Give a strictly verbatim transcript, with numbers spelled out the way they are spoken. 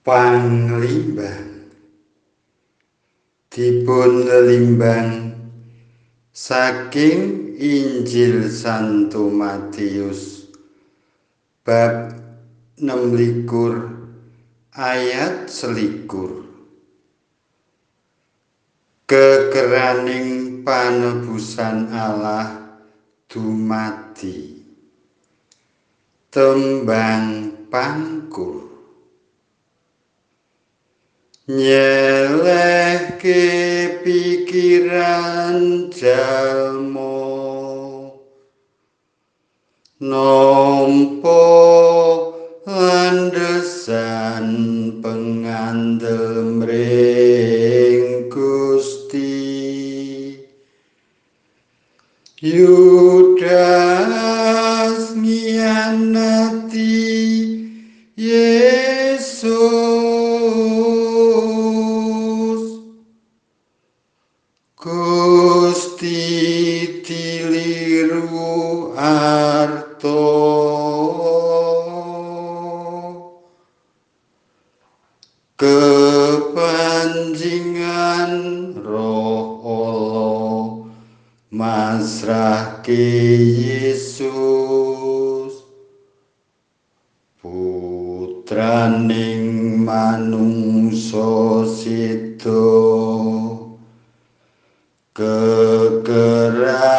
Panglimbang dipun limbang saking Injil Santo Matius bab enem likur ayat selikur. Kekeraning panebusan Allah dumadi tembang pangkur nyelehke pikiran jalmo nompo landesan pengandel mring Gusti Yudas ngianati Yesus Gusti diliru arto kepanjingan Roh Allah masrahke Yesus putraning manungsa sida kekeran